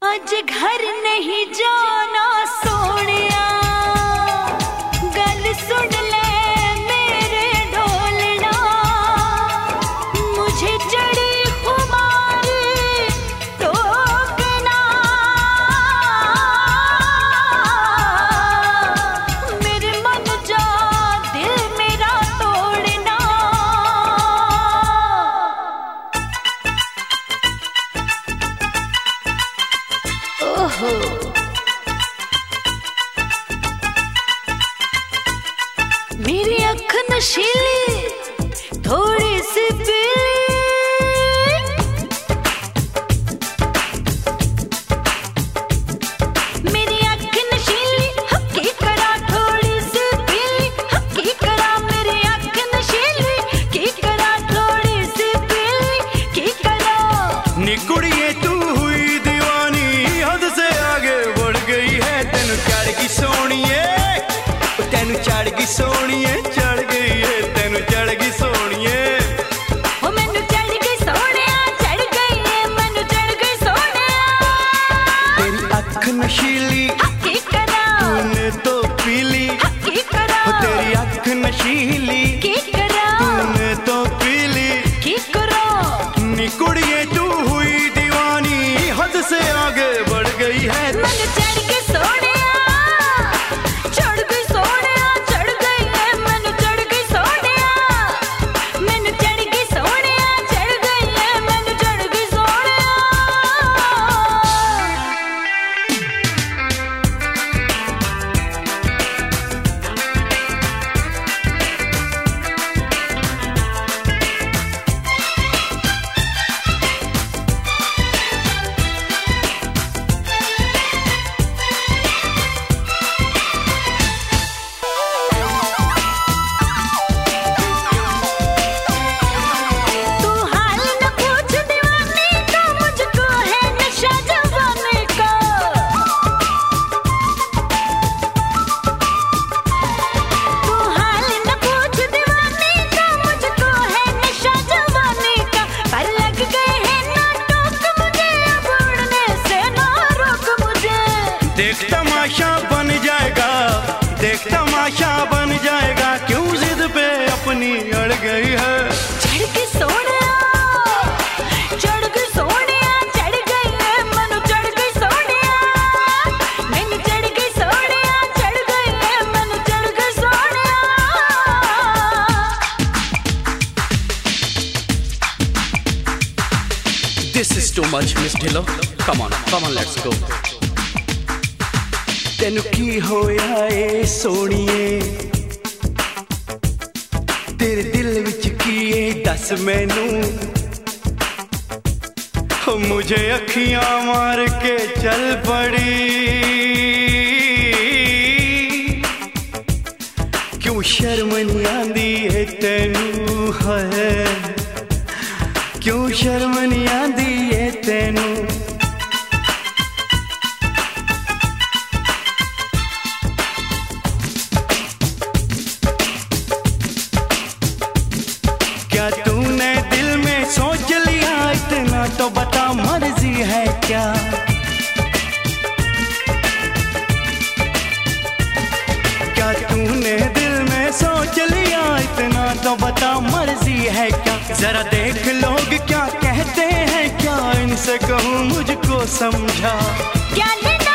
आज घर नहीं जाना सोनिया, गल सुन ले मेरे ढोलना, मुझे चढ़ी खुमारी टोकना, मेरे मन जा दिल मेरा तोड़ना। ओहो मेरी अख नशीली थोड़ी सी पीली, मेरी अख नशीली हकी करा थोड़ी सी पीली, हकी करा मेरी अख नशीली की करा थोड़ी सी पीली की करा। निकुड़िए तू हुई दीवानी, हद से आगे बढ़ गई है, तेनु चढ़ गई सोनिए, तेनु चढ़ गई सोनिए, चढ़ गई है तेनु चढ़ गई सोनिए। ओ मैनू चढ़ गई सोनिया, चढ़ गई है मैनू चढ़ गई सोनिया। तेरी अख नशीली हकी करा तूने तो पीली, हकी करा ओ तेरी अख नशीली की करा तूने तो पीली। की करा। निकुड़िए तू हुई दीवानी, हद से आगे बढ़ गई है। मैनू चढ़ गई सोनिया, चढ़ गई सोनिया, चढ़ गई है मैनू चढ़ गई सोनिया, मैनू चढ़ गई सोनिया, चढ़ गई है मैनू चढ़ गई सोनिया। तू हाल न पूछ दीवाने का, मुझको है नशा जवानी का। तू हाल न पूछ दीवाने का, मुझको है नशा जवानी का। पर लग गए हैं ना टोक मुझे, अब उड़ने से ना रोक मुझे। देख तमाशा बन जाएगा, देख तमाशा बन जाएगा, क्यों जिद पे अपनी अड़ गई है। चढ़ गई सोनिया, चढ़ गई सोनिया, चढ़ गई है मैनू चढ़ गई सोनिया, मैनू चढ़ गई सोनिया, चढ़ गई है मैनू चढ़ गई Sonia. This is too much, Miss Dhillon. Come on, let's go. तेनु की होया ए सोनिए, तेरे दिल विच की ए दस मैनू, हो मुझे अखियां मार के चल पड़ी। क्यों शर्म नहीं आंदी है तेनू है, क्यों शर्म नहीं आंदी है तेनू। क्या तूने दिल में सोच लिया इतना, तो बता मर्जी है क्या। क्या तूने दिल में सोच लिया इतना, तो बता मर्जी है क्या। जरा देख लोग क्या कहते हैं, क्या इनसे कहूँ मुझको समझा। क्या लेना